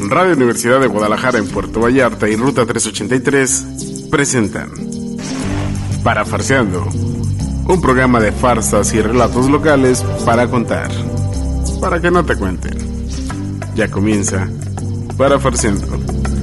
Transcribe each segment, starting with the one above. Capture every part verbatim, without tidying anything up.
Radio Universidad de Guadalajara en Puerto Vallarta y Ruta trescientos ochenta y tres presentan Parafarseando, un programa de farsas y relatos locales para contar, para que no te cuenten. Ya comienza Parafarseando.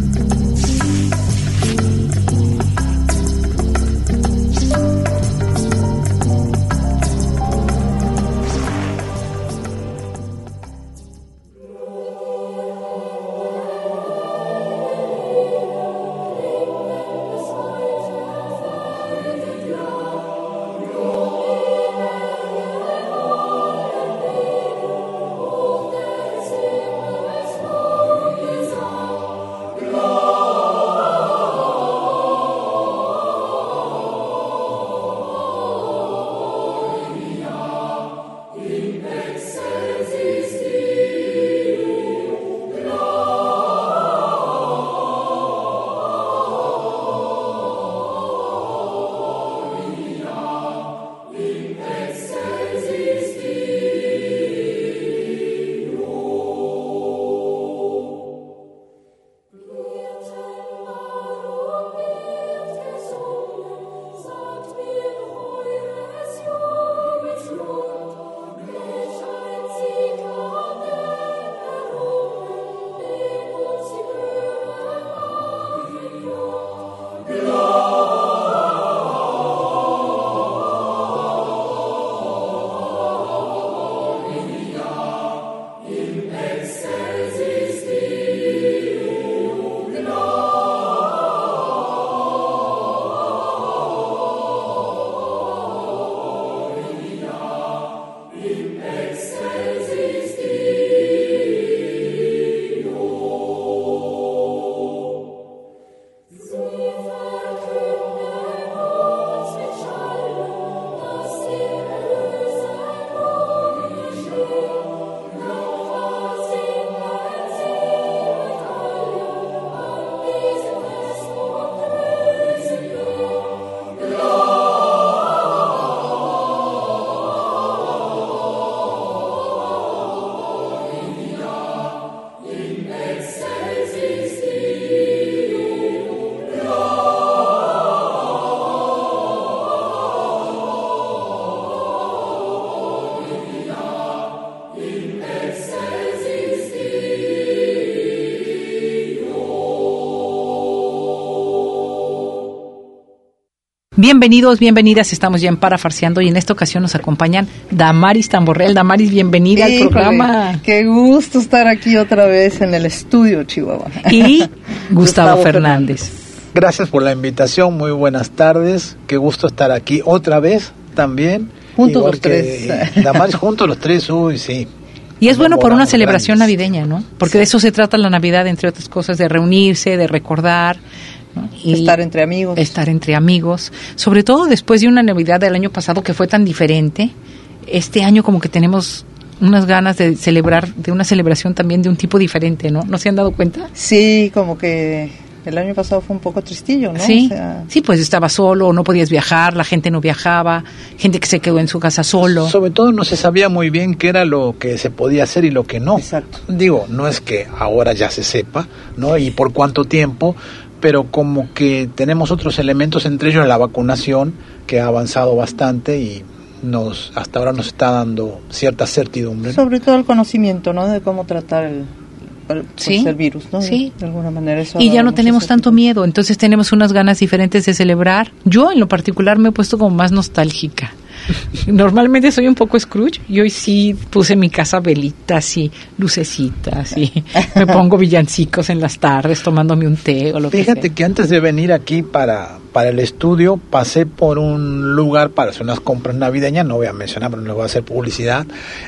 Bienvenidos, bienvenidas, estamos ya en Parafarseando y en esta ocasión nos acompañan Damaris Tamborrell. Damaris, bienvenida Híjole, al programa. Qué gusto estar aquí otra vez en el estudio, Chihuahua. Y Gustavo, Gustavo Fernández. Fernández. Gracias por la invitación, muy buenas tardes, qué gusto estar aquí otra vez también. Juntos los tres. Damaris, juntos los tres, uy, sí. Y es bueno por una celebración grandes. navideña, ¿no? Porque sí. de eso se trata la Navidad, entre otras cosas, de reunirse, de recordar, ¿no? Y estar entre amigos. Estar entre amigos. Sobre todo después de una Navidad del año pasado que fue tan diferente, este año como que tenemos unas ganas de celebrar, de una celebración también de un tipo diferente, ¿no? ¿No se han dado cuenta? Sí, como que el año pasado fue un poco tristillo, ¿no? Sí, o sea, sí, pues estaba solo, no podías viajar, la gente no viajaba, gente que se quedó en su casa solo. Sobre todo no se sabía muy bien qué era lo que se podía hacer y lo que no. Exacto. Digo, no es que ahora ya se sepa, ¿no? Y por cuánto tiempo, pero como que tenemos otros elementos, entre ellos la vacunación, que ha avanzado bastante y nos hasta ahora nos está dando cierta certidumbre. Sobre todo el conocimiento, ¿no? De cómo tratar el... Pues sí, el virus, ¿no? Sí. De alguna manera eso. Y ya no tenemos tanto miedo, entonces tenemos unas ganas diferentes de celebrar. Yo en lo particular me he puesto como más nostálgica. Normalmente soy un poco Scrooge y hoy sí puse en mi casa velitas y lucecitas y me pongo villancicos en las tardes tomándome un té o lo que sea. Fíjate que antes de venir aquí para, para el estudio pasé por un lugar para hacer unas compras navideñas, no voy a mencionar, pero no voy a hacer publicidad,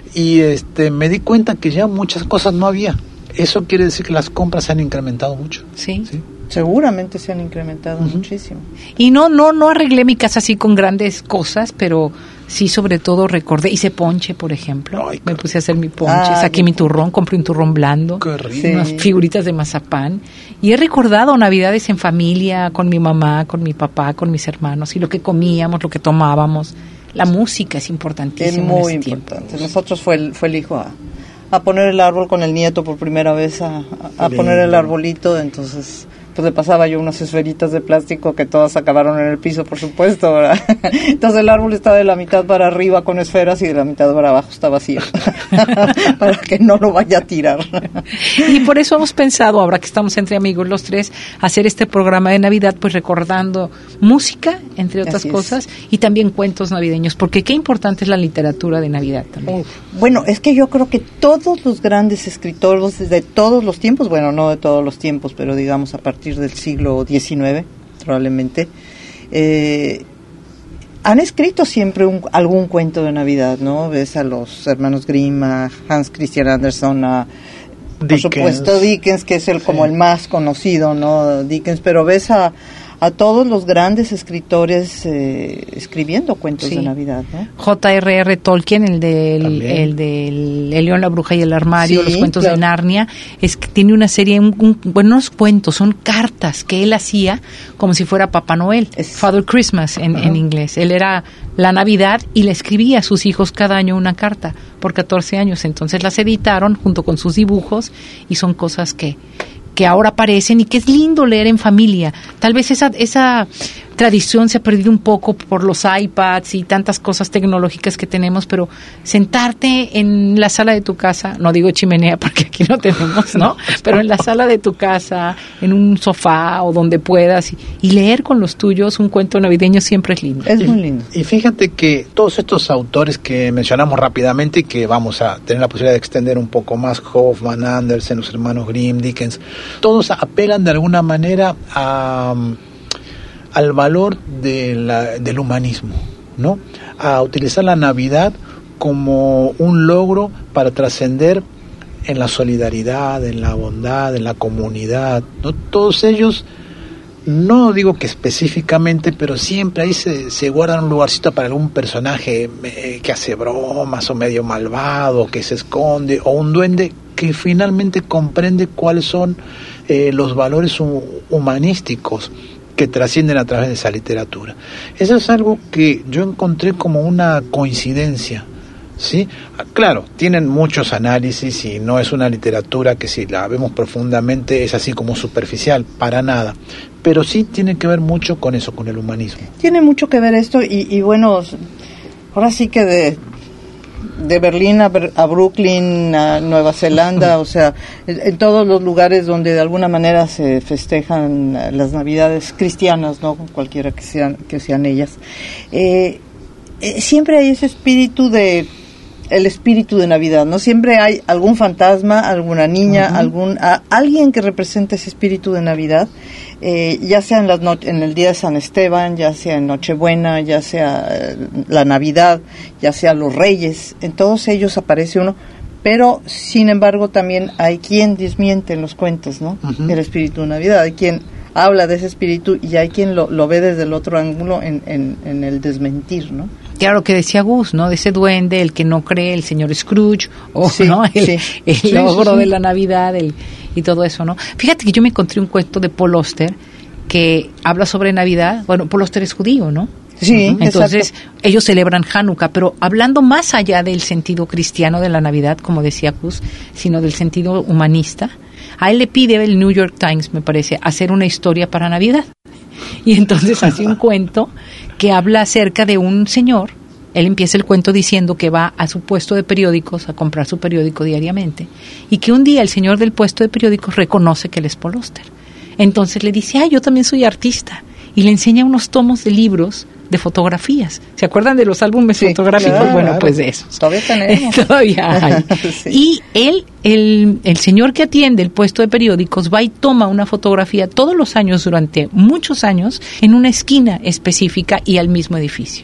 y este me di cuenta que ya muchas cosas no había. Eso quiere decir que las compras se han incrementado mucho. Sí. ¿Sí? Seguramente se han incrementado uh-huh. muchísimo. Y no, no, no arreglé mi casa así con grandes cosas, pero sí sobre todo recordé, hice ponche, por ejemplo. Ay, me puse a hacer mi ponche, ah, saqué mi turrón, compré un turrón blando, sí. unas figuritas de mazapán. Y he recordado navidades en familia, con mi mamá, con mi papá, con mis hermanos, y lo que comíamos, lo que tomábamos. La música es importantísima. Es muy en ese importante. tiempo. Nosotros fue el, fue el hijo a... a poner el árbol con el nieto por primera vez, a, a, a poner el arbolito, entonces pues le pasaba yo unas esferitas de plástico que todas acabaron en el piso, por supuesto, ¿verdad? Entonces el árbol está de la mitad para arriba con esferas y de la mitad para abajo está vacío, para que no lo vaya a tirar. Y por eso hemos pensado, ahora que estamos entre amigos los tres, hacer este programa de Navidad, pues recordando música, entre otras Así cosas, es. y también cuentos navideños, porque qué importante es la literatura de Navidad también. Bueno, es que yo creo que todos los grandes escritores de todos los tiempos, bueno, no de todos los tiempos, pero digamos a partir del siglo diecinueve, probablemente, eh, han escrito siempre un, algún cuento de Navidad, ¿no? Ves a los hermanos Grimm, a Hans Christian Andersen, a, por Dickens. supuesto, Dickens, que es el Sí. como el más conocido, ¿no? Dickens, pero ves a, a todos los grandes escritores eh, escribiendo cuentos Sí. de Navidad, ¿no? J R R Tolkien, el del, También. el del El León, la Bruja y el Armario, Sí, los cuentos claro. de Narnia, es que tiene una serie, un, un, bueno, no es cuentos, son cartas que él hacía como si fuera Papá Noel, Es- Father Christmas en, Ajá. en inglés. Él era la Navidad y le escribía a sus hijos cada año una carta por catorce años. Entonces las editaron junto con sus dibujos y son cosas que que ahora aparecen y que es lindo leer en familia. Tal vez esa esa tradición se ha perdido un poco por los iPads y tantas cosas tecnológicas que tenemos, pero sentarte en la sala de tu casa, no digo chimenea porque aquí no tenemos, ¿no? Pero en la sala de tu casa, en un sofá o donde puedas y, y leer con los tuyos un cuento navideño siempre es lindo. Es muy lindo. Y fíjate que todos estos autores que mencionamos rápidamente y que vamos a tener la posibilidad de extender un poco más, Hoffman, Andersen, los hermanos Grimm, Dickens, todos apelan de alguna manera a, al valor de la, del humanismo, ¿no? A utilizar la Navidad como un logro para trascender en la solidaridad, en la bondad, en la comunidad, ¿no? Todos ellos, no digo que específicamente, pero siempre ahí se, se guardan un lugarcito para algún personaje eh, que hace bromas o medio malvado, que se esconde, o un duende que finalmente comprende cuáles son eh, los valores hu- humanísticos que trascienden a través de esa literatura. Eso es algo que yo encontré como una coincidencia, ¿sí? Claro, tienen muchos análisis y no es una literatura que si la vemos profundamente es así como superficial, para nada, pero sí tiene que ver mucho con eso, con el humanismo. Tiene mucho que ver esto y, y bueno, ahora sí que de, de Berlín a, Ber- a Brooklyn, a Nueva Zelanda, o sea, en, en todos los lugares donde de alguna manera se festejan las Navidades cristianas, ¿no? Cualquiera que sean, que sean ellas, eh, eh, siempre hay ese espíritu de el espíritu de Navidad, ¿no? Siempre hay algún fantasma, alguna niña, uh-huh. algún a, alguien que representa ese espíritu de Navidad, eh, ya sea en, las no, en el día de San Esteban, ya sea en Nochebuena, ya sea eh, la Navidad, ya sea los Reyes, en todos ellos aparece uno, pero sin embargo también hay quien desmiente en los cuentos, ¿no? Uh-huh. El espíritu de Navidad, hay quien habla de ese espíritu y hay quien lo, lo ve desde el otro ángulo en, en, en el desmentir, ¿no? Claro, que decía Gus, ¿no? De ese duende, el que no cree, el señor Scrooge, o sí, ¿no? El, sí. el sí, logro sí, sí. de la Navidad el, y todo eso, ¿no? Fíjate que yo me encontré un cuento de Paul Auster que habla sobre Navidad. Bueno, Paul Auster es judío, ¿no? Sí, uh-huh. Entonces, exacto. ellos celebran Hanukkah, pero hablando más allá del sentido cristiano de la Navidad, como decía Gus, sino del sentido humanista, a él le pide el New York Times, me parece, hacer una historia para Navidad. Y entonces hace un cuento que habla acerca de un señor. Él empieza el cuento diciendo que va a su puesto de periódicos a comprar su periódico diariamente y que un día el señor del puesto de periódicos reconoce que él es Paul Auster. Entonces le dice, ah, yo también soy artista, y le enseña unos tomos de libros de fotografías. ¿Se acuerdan de los álbumes sí, fotográficos? Claro, bueno, claro. pues de esos. Todavía tenemos. Todavía hay. Sí. Y él, el, el señor que atiende el puesto de periódicos, va y toma una fotografía todos los años, durante muchos años, en una esquina específica y al mismo edificio.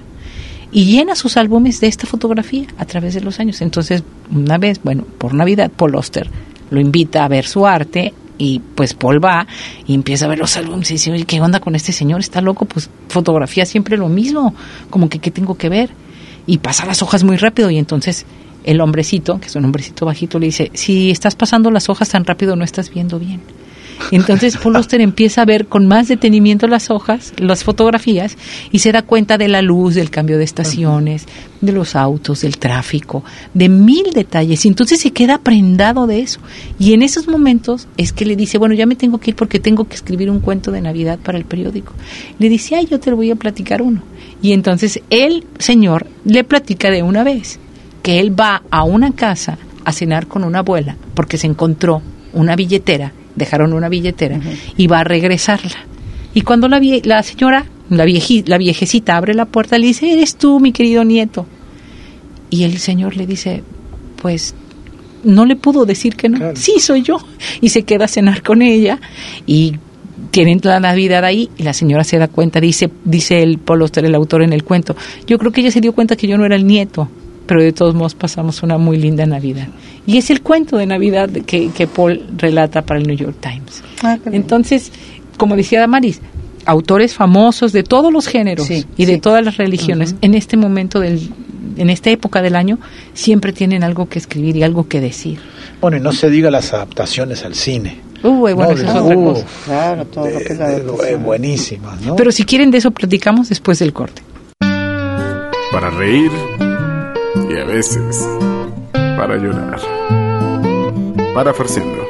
Y llena sus álbumes de esta fotografía a través de los años. Entonces, una vez, bueno, por Navidad, Paul Auster lo invita a ver su arte. Y pues Paul va y empieza a ver los álbumes y dice, oye, ¿qué onda con este señor? ¿Está loco? Pues fotografía siempre lo mismo, como que ¿qué tengo que ver? Y pasa las hojas muy rápido y entonces el hombrecito, que es un hombrecito bajito, le dice, si estás pasando las hojas tan rápido no estás viendo bien. Entonces Paul Auster empieza a ver con más detenimiento las hojas, las fotografías, y se da cuenta de la luz, del cambio de estaciones, de los autos, del tráfico, de mil detalles. Y entonces se queda prendado de eso. Y en esos momentos es que le dice, bueno, ya me tengo que ir porque tengo que escribir un cuento de Navidad para el periódico. Le dice, ay, yo te lo voy a platicar uno. Y entonces el señor le platica de una vez que él va a una casa a cenar con una abuela porque se encontró una billetera, dejaron una billetera, uh-huh. y va a regresarla. Y cuando la, vie- la señora, la, vieji- la viejecita abre la puerta, le dice, ¿eres tú, mi querido nieto? Y el señor le dice, pues no le pudo decir que no. Claro. Sí, soy yo. Y se queda a cenar con ella y tienen la Navidad ahí y la señora se da cuenta, dice dice el Paul Auster, el autor en el cuento, yo creo que ella se dio cuenta que yo no era el nieto, pero de todos modos pasamos una muy linda Navidad. Y es el cuento de Navidad que, que Paul relata para el New York Times. Ah, entonces, como decía Damaris, autores famosos de todos los géneros, sí, y de sí. todas las religiones, uh-huh. en este momento del en esta época del año, siempre tienen algo que escribir y algo que decir. Bueno, y no se diga las adaptaciones al cine. Uh, bueno, no, eso es otra uh, cosa. Claro, todo lo que es la adaptación. Buenísimas, ¿no? Pero si quieren de eso platicamos después del corte. Para reír y a veces para llorar. Para Farciendo.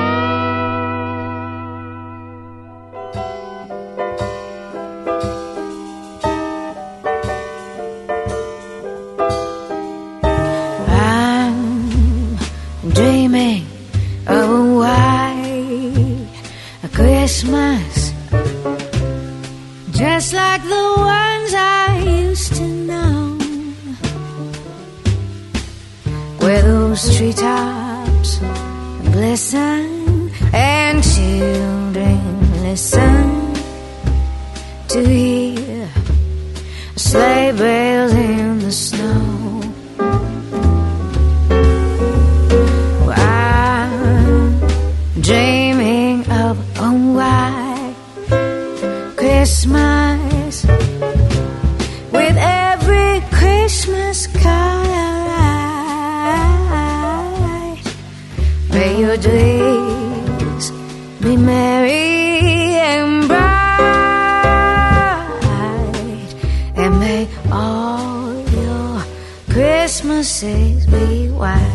Dreaming of a white Christmas, just like the ones I used to know, where those treetops glisten and children listen to hear sleigh bells in the snow. Dreaming of a white Christmas, with every Christmas card I write. May your days be merry and bright, and may all your Christmases be white.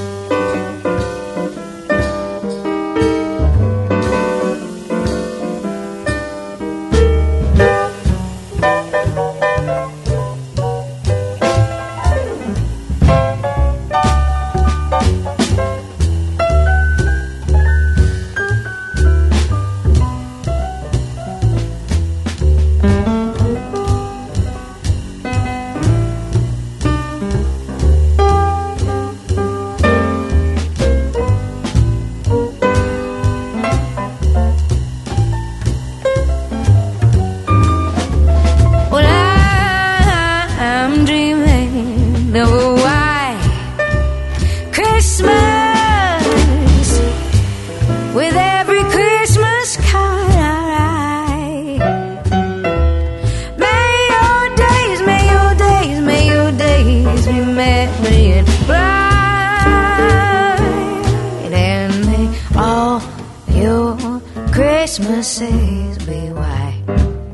Christmases be white,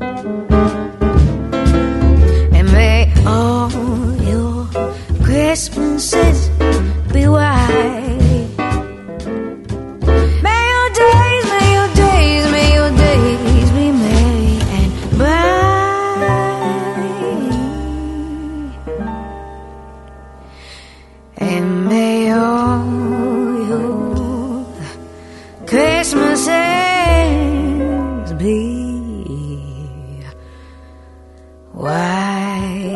and may all your Christmases be white. May your days, may your days, may your days be merry and bright, and may all your Christmases be white.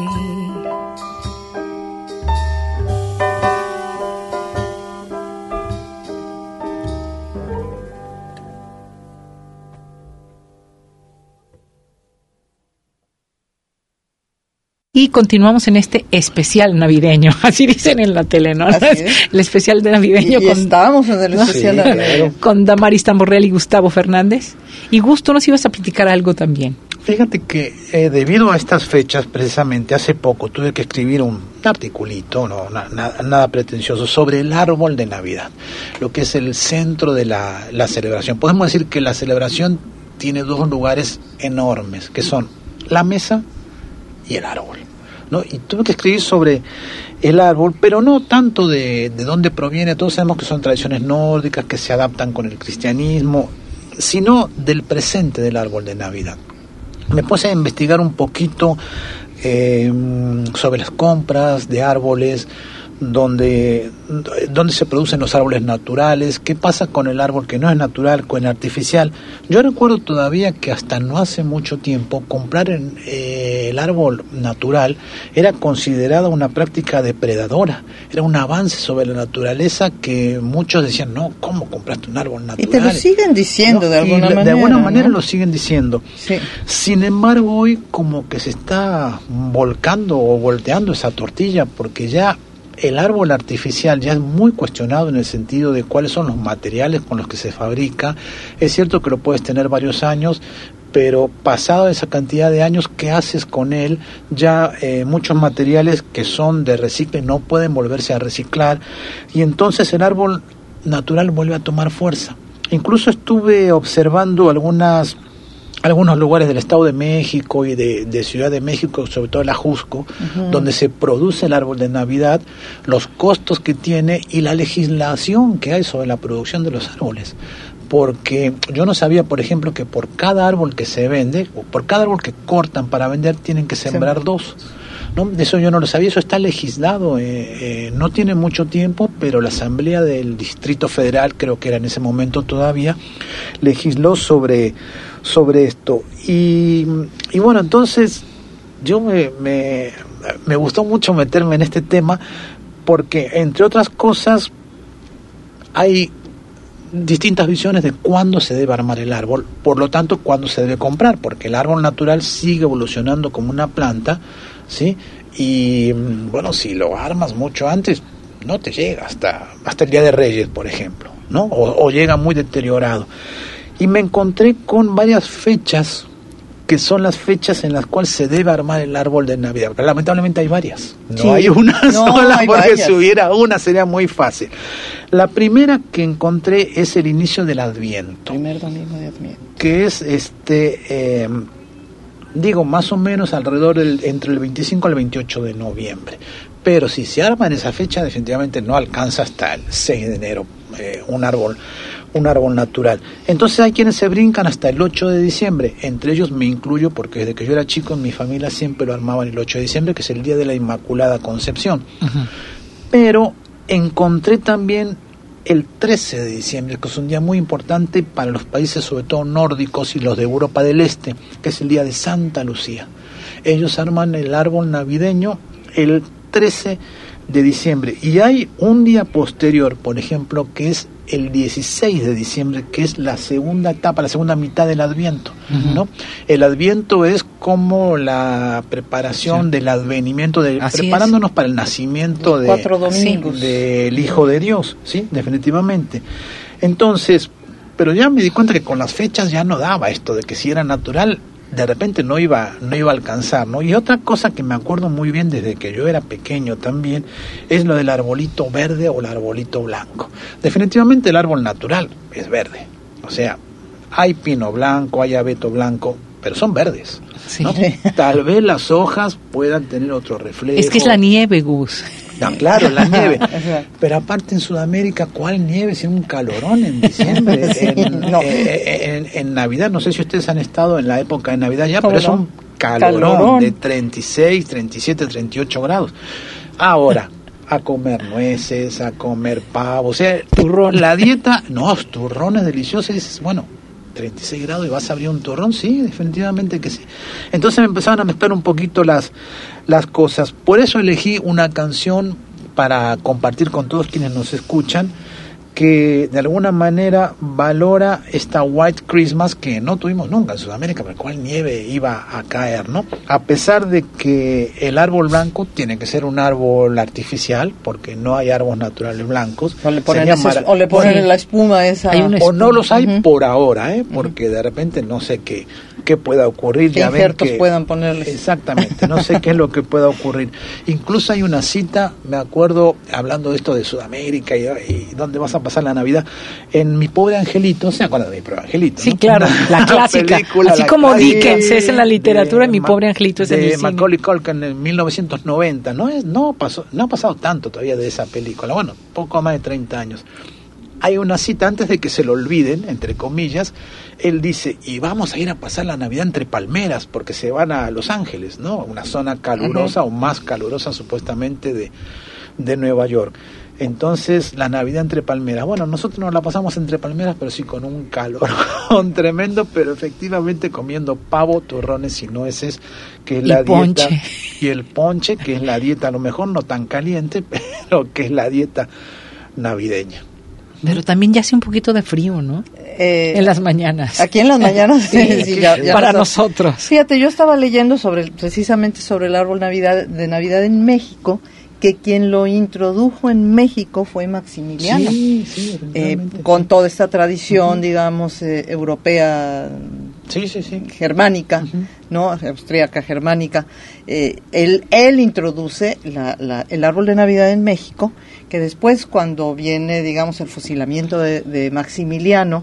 Y continuamos en este especial navideño, así dicen en la tele, ¿no? El especial de navideño. Y, y con, estábamos en el especial ¿no? navideño. Con Damaris Tamborrell y Gustavo Fernández. Y Gusto, nos ibas a platicar algo también. Fíjate que eh, debido a estas fechas, precisamente hace poco tuve que escribir un articulito, no na, na, nada pretencioso, sobre el árbol de Navidad, lo que es el centro de la, la celebración. Podemos decir que la celebración tiene dos lugares enormes, que son la mesa y el árbol, ¿no? Y tuve que escribir sobre el árbol, pero no tanto de, de dónde proviene. Todos sabemos que son tradiciones nórdicas que se adaptan con el cristianismo, sino del presente del árbol de Navidad. Me puse a investigar un poquito eh, sobre las compras de árboles, donde, donde se producen los árboles naturales, qué pasa con el árbol que no es natural, con el artificial. Yo recuerdo todavía que hasta no hace mucho tiempo comprar en, eh, el árbol natural era considerada una práctica depredadora, era un avance sobre la naturaleza que muchos decían, no, ¿cómo compraste un árbol natural? Y te lo siguen diciendo, ¿no? de alguna y manera. De alguna manera, ¿no? lo siguen diciendo. Sí. Sin embargo, hoy como que se está volcando o volteando esa tortilla, porque ya el árbol artificial ya es muy cuestionado en el sentido de cuáles son los materiales con los que se fabrica. Es cierto que lo puedes tener varios años, pero pasado esa cantidad de años, ¿qué haces con él? Ya eh, muchos materiales que son de recicle no pueden volverse a reciclar, y entonces el árbol natural vuelve a tomar fuerza. Incluso estuve observando algunas algunos lugares del Estado de México y de, de Ciudad de México, sobre todo la Jusco, uh-huh. donde se produce el árbol de Navidad, los costos que tiene y la legislación que hay sobre la producción de los árboles. Porque yo no sabía, por ejemplo, que por cada árbol que se vende, o por cada árbol que cortan para vender, tienen que sembrar sí. dos. ¿no? Eso yo no lo sabía, eso está legislado, eh, eh, no tiene mucho tiempo, pero la Asamblea del Distrito Federal, creo que era en ese momento todavía, legisló sobre, sobre esto. Y, y bueno, entonces yo me, me, me gustó mucho meterme en este tema, porque entre otras cosas hay distintas visiones de cuándo se debe armar el árbol, por lo tanto cuándo se debe comprar, porque el árbol natural sigue evolucionando como una planta, ¿sí? Y bueno, si lo armas mucho antes, no te llega hasta, hasta el Día de Reyes, por ejemplo, ¿no? O, o llega muy deteriorado. Y me encontré con varias fechas que son las fechas en las cuales se debe armar el árbol de Navidad. Pero lamentablemente hay varias. No sí. hay una no, sola, hay porque varias. Si hubiera una sería muy fácil. La primera que encontré es el inicio del Adviento. Primer domingo de Adviento. Que es, este, eh, digo, más o menos alrededor del, entre el veinticinco al veintiocho de noviembre. Pero si se arma en esa fecha, definitivamente no alcanza hasta el seis de enero eh, un árbol un árbol natural. Entonces hay quienes se brincan hasta el ocho de diciembre, entre ellos me incluyo, porque desde que yo era chico en mi familia siempre lo armaban el ocho de diciembre, que es el día de la Inmaculada Concepción. Uh-huh. Pero encontré también el trece de diciembre, que es un día muy importante para los países sobre todo nórdicos y los de Europa del Este, que es el día de Santa Lucía. Ellos arman el árbol navideño el trece de diciembre, y hay un día posterior, por ejemplo, que es el dieciséis de diciembre, que es la segunda etapa, la segunda mitad del Adviento, uh-huh. ¿no? El Adviento es como la preparación sí. del advenimiento, de, preparándonos es. para el nacimiento Los de, cuatro domingos. del Hijo de Dios, sí, definitivamente. Entonces, pero ya me di cuenta que con las fechas ya no daba esto de que si era natural, de repente no iba no iba a alcanzar, ¿no? Y otra cosa que me acuerdo muy bien desde que yo era pequeño también es lo del arbolito verde o el arbolito blanco. Definitivamente el árbol natural es verde, o sea, hay pino blanco, hay abeto blanco, pero son verdes, sí. ¿no? Tal vez las hojas puedan tener otro reflejo. Es que es la nieve, Gus. No, claro, la nieve. Pero aparte en Sudamérica, ¿cuál nieve? Si un calorón en diciembre, en, no. eh, en, en Navidad, no sé si ustedes han estado en la época de Navidad ya, pero es un calorón, calorón de treinta y seis, treinta y siete, treinta y ocho grados. Ahora, a comer nueces, a comer pavo, o sea, turrón. La dieta, no, turrones deliciosos, y dices, bueno, treinta y seis grados y vas a abrir un turrón, sí, definitivamente que sí. Entonces me empezaron a mezclar un poquito las, las cosas. Por eso elegí una canción para compartir con todos quienes nos escuchan, que de alguna manera valora esta White Christmas que no tuvimos nunca en Sudamérica, por la cual nieve iba a caer, ¿no? A pesar de que el árbol blanco tiene que ser un árbol artificial, porque no hay árboles naturales blancos. O le ponen, ese, mara- o le ponen Sí. la espuma esa. Hay una O no los hay Ujú. por ahora, ¿eh? Porque de repente no sé qué, qué pueda ocurrir. ¿Qué Ya ven injertos que- puedan ponerles? Exactamente, no sé qué es lo que pueda ocurrir. Incluso hay una cita, me acuerdo, hablando de esto de Sudamérica y, y dónde vas a pasar la Navidad, en Mi Pobre Angelito, ¿se acuerdan de Mi Pobre Angelito? Sí, ¿no? claro, la clásica. película, Así la como clásica Dickens es en la literatura, de Mi Ma- Pobre Angelito es en el de cine. Macaulay Culkin en mil novecientos noventa, no es, no pasó, no ha pasado tanto todavía de esa película, bueno, poco más de treinta años. Hay una cita antes de que se lo olviden, entre comillas, él dice, y vamos a ir a pasar la Navidad entre palmeras, porque se van a Los Ángeles, ¿no? Una zona calurosa uh-huh. o más calurosa supuestamente de, de Nueva York. Entonces, la Navidad entre palmeras. Bueno, nosotros no la pasamos entre palmeras, pero sí con un calor tremendo, pero efectivamente comiendo pavo, turrones y nueces, que es Y la ponche. dieta. Y el ponche, que es la dieta, a lo mejor no tan caliente, pero que es la dieta navideña. Pero también ya hace un poquito de frío, ¿no? Eh, en las mañanas. Aquí en las mañanas, sí, sí, ya, ya para no nosotros. Fíjate, yo estaba leyendo sobre precisamente sobre el árbol Navidad, de Navidad en México, que quien lo introdujo en México fue Maximiliano. Sí, sí, eh, con sí. toda esta tradición, uh-huh. digamos, eh, europea, sí, sí, sí. germánica, uh-huh. ¿no? Austríaca, germánica. Eh, él, él introduce la, la, el árbol de Navidad en México, que después, cuando viene, digamos, el fusilamiento de, de Maximiliano,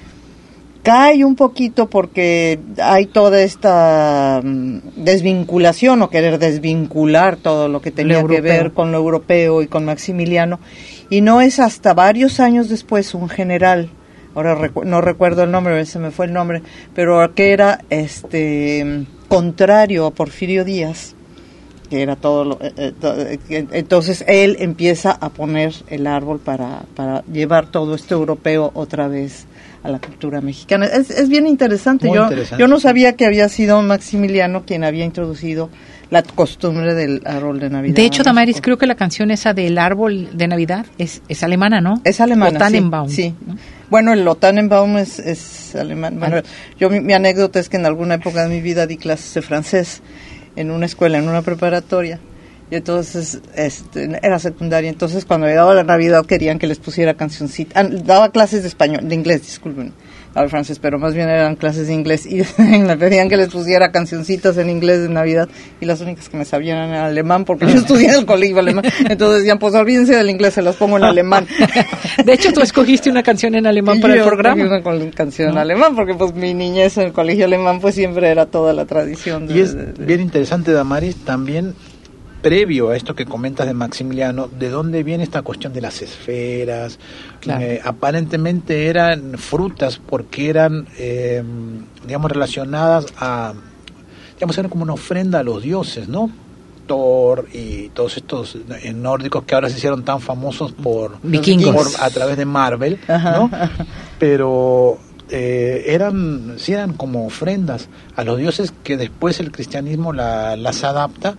cae un poquito porque hay toda esta um, desvinculación o querer desvincular todo lo que tenía lo que ver con lo europeo y con Maximiliano, y no es hasta varios años después un general, ahora recu- no recuerdo el nombre, se me fue el nombre, pero que era este contrario a Porfirio Díaz, que era todo lo, eh, eh, entonces él empieza a poner el árbol para, para llevar todo esto europeo otra vez a la cultura mexicana. Es, es bien interesante. Yo, interesante. yo no sabía que había sido Maximiliano quien había introducido la costumbre del árbol de Navidad. De hecho, Damaris, creo que la canción esa del árbol de Navidad es, es alemana, ¿no? Es alemana, o Tannenbaum. Sí, sí. Bueno, el Tannenbaum es, es alemán. Bueno, yo mi, mi anécdota es que en alguna época de mi vida di clases de francés en una escuela, en una preparatoria, y entonces este, era secundaria, entonces cuando llegaba la Navidad querían que les pusiera cancioncita, ah, daba clases de español, de inglés, disculpen, al francés, pero más bien eran clases de inglés, y me pedían que les pusiera cancioncitas en inglés de Navidad, y las únicas que me sabían eran alemán, porque yo estudié en el colegio alemán, entonces decían, pues olvídense del inglés, se las pongo en alemán. De hecho, tú escogiste una canción en alemán para yo el programa. Una canción en ¿no? alemán, porque pues mi niñez en el colegio alemán pues siempre era toda la tradición. De, y es de, de, bien interesante, Damaris, también previo a esto que comentas de Maximiliano, de dónde viene esta cuestión de las esferas. Claro. Eh, aparentemente eran frutas porque eran, eh, digamos, relacionadas a, digamos, eran como una ofrenda a los dioses, ¿no? Thor y todos estos eh, nórdicos que ahora se hicieron tan famosos por vikingos, por, a través de Marvel, ajá, ¿no? Ajá. Pero eh, eran, sí eran como ofrendas a los dioses que después el cristianismo la, las adapta.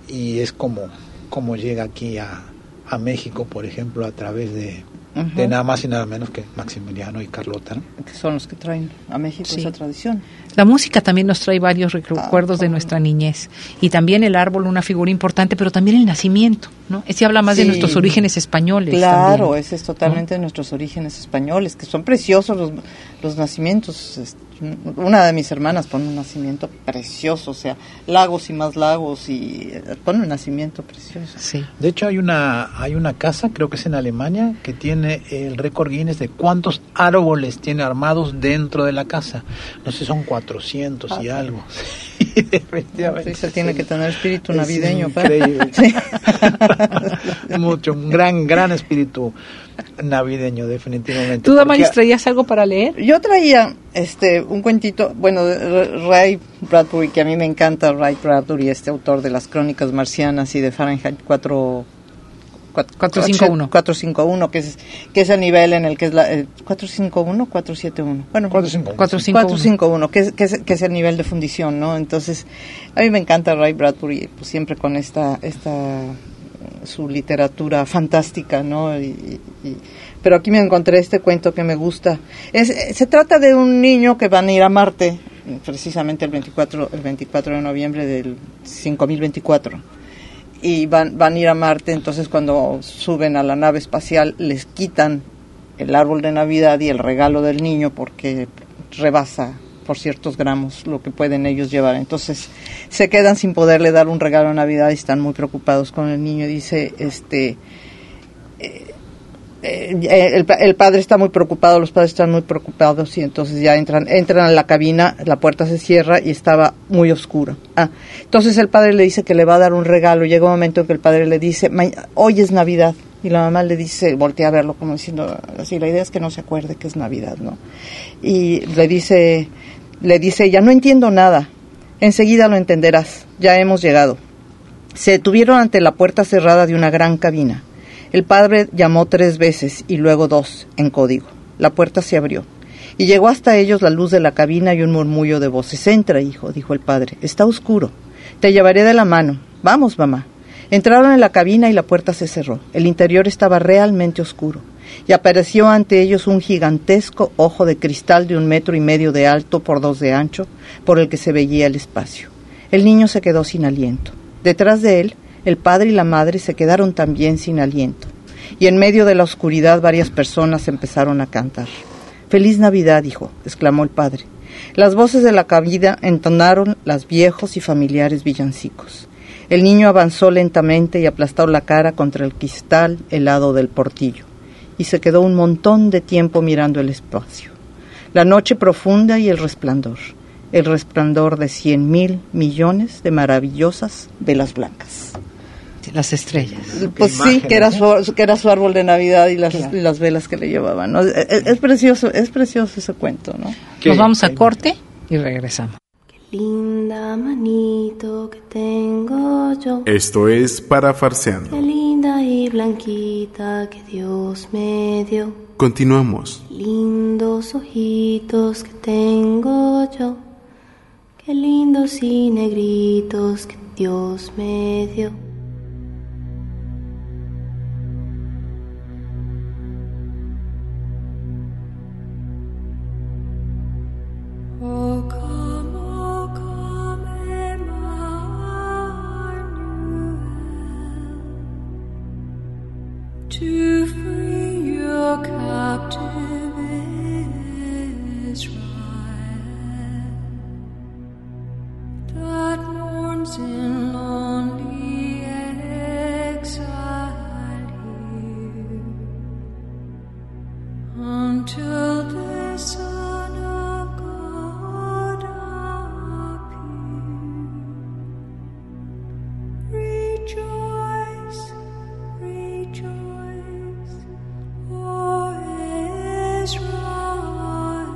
Y es como, como llega aquí a, a México, por ejemplo, a través de, uh-huh. de nada más y nada menos que Maximiliano y Carlota, ¿no? Que son los que traen a México sí. esa tradición. La música también nos trae varios recuerdos ah, de nuestra niñez. Y también el árbol, una figura importante, pero también el nacimiento, ¿no? Ese habla más sí. de nuestros orígenes españoles. Claro, también. ese es totalmente ¿no? de nuestros orígenes españoles, que son preciosos los, los nacimientos. Una de mis hermanas pone un nacimiento precioso, o sea, lagos y más lagos, y pone un nacimiento precioso. Sí. De hecho, hay una hay una casa, creo que es en Alemania, que tiene el récord Guinness de cuántos árboles tiene armados dentro de la casa. No sé, son cuatrocientos ah, y algo. Sí, efectivamente. Sí, se tiene que tener espíritu navideño. Es increíble. Sí. Mucho, un gran, gran espíritu navideño, definitivamente. ¿Tú, Damaris, traías algo para leer? Yo traía este un cuentito, bueno, de Ray Bradbury, que a mí me encanta Ray Bradbury, este autor de las Crónicas Marcianas y de Fahrenheit cuatro cuatrocientos cincuenta y uno, que es que es el nivel en el que es la eh, cuatrocientos cincuenta y uno, cuatrocientos setenta y uno. Bueno, cuatrocientos cincuenta y uno, que es, que es que es el nivel de fundición, ¿no? Entonces, a mí me encanta Ray Bradbury, pues siempre con esta esta su literatura fantástica, ¿no? Y, y pero aquí me encontré este cuento que me gusta. Es, se trata de un niño que van a ir a Marte, precisamente el veinticuatro, el veinticuatro de noviembre del cinco mil veinticuatro. Y van, van a ir a Marte, entonces cuando suben a la nave espacial les quitan el árbol de Navidad y el regalo del niño porque rebasa por ciertos gramos lo que pueden ellos llevar. Entonces se quedan sin poderle dar un regalo de Navidad y están muy preocupados con el niño. Dice, este... Eh, eh, el, el padre está muy preocupado, los padres están muy preocupados y entonces ya entran entran a la cabina, la puerta se cierra y estaba muy oscuro. Ah, entonces el padre le dice que le va a dar un regalo. Llega un momento en que el padre le dice, hoy es Navidad. Y la mamá le dice, voltea a verlo como diciendo, así, la idea es que no se acuerde que es Navidad, ¿no? Y le dice, le dice ella, no entiendo nada, enseguida lo entenderás, ya hemos llegado. Se detuvieron ante la puerta cerrada de una gran cabina. El padre llamó tres veces y luego dos, en código. La puerta se abrió. Y llegó hasta ellos la luz de la cabina y un murmullo de voces. Entra, hijo, dijo el padre, está oscuro. Te llevaré de la mano. Vamos, mamá. Entraron en la cabina y la puerta se cerró. El interior estaba realmente oscuro. Y apareció ante ellos un gigantesco ojo de cristal de un metro y medio de alto por dos de ancho, por el que se veía el espacio. El niño se quedó sin aliento. Detrás de él, el padre y la madre se quedaron también sin aliento. Y en medio de la oscuridad varias personas empezaron a cantar. «¡Feliz Navidad, hijo!», exclamó el padre. Las voces de la cabina entonaron los viejos y familiares villancicos. El niño avanzó lentamente y aplastó la cara contra el cristal helado del portillo. Y se quedó un montón de tiempo mirando el espacio. La noche profunda y el resplandor. El resplandor de cien mil millones de maravillosas velas blancas. Las estrellas. Pues sí, que era su, que era su árbol de Navidad y las, claro. y las velas que le llevaban, ¿no? Es, es precioso, es precioso ese cuento, ¿no? Nos vamos a corte y regresamos. Qué linda manito que tengo yo. Esto es Parafarseando. Qué linda y blanquita que Dios me dio. Continuamos. Qué lindos ojitos que tengo yo. Qué lindos y negritos que Dios me dio. Oh, come, oh, come, Emmanuel, to free your captive Israel, that mourns in lonely exile here, until the Son of God appear. Rejoice, rejoice, O Israel,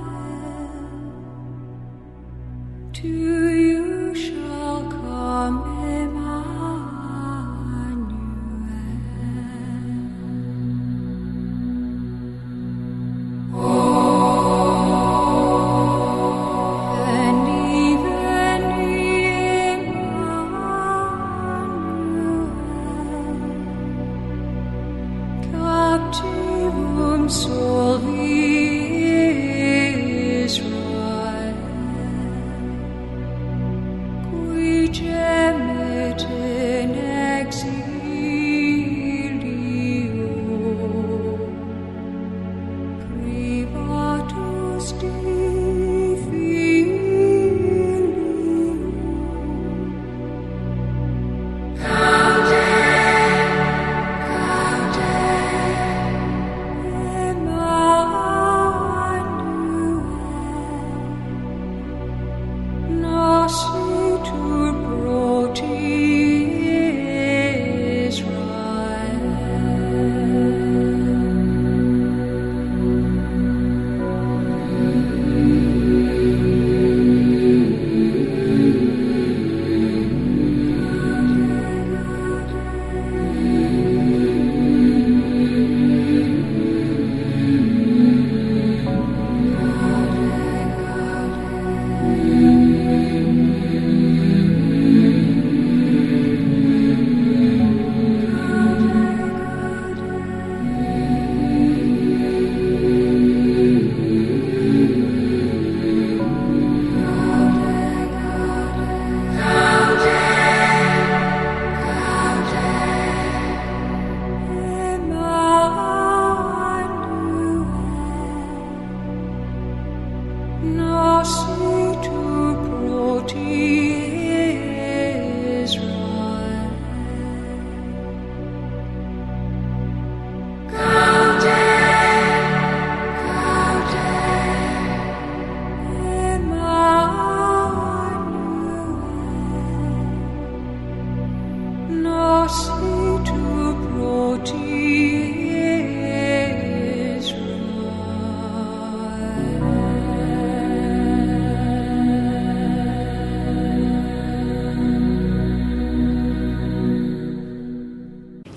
to you shall come Emmanuel. Oh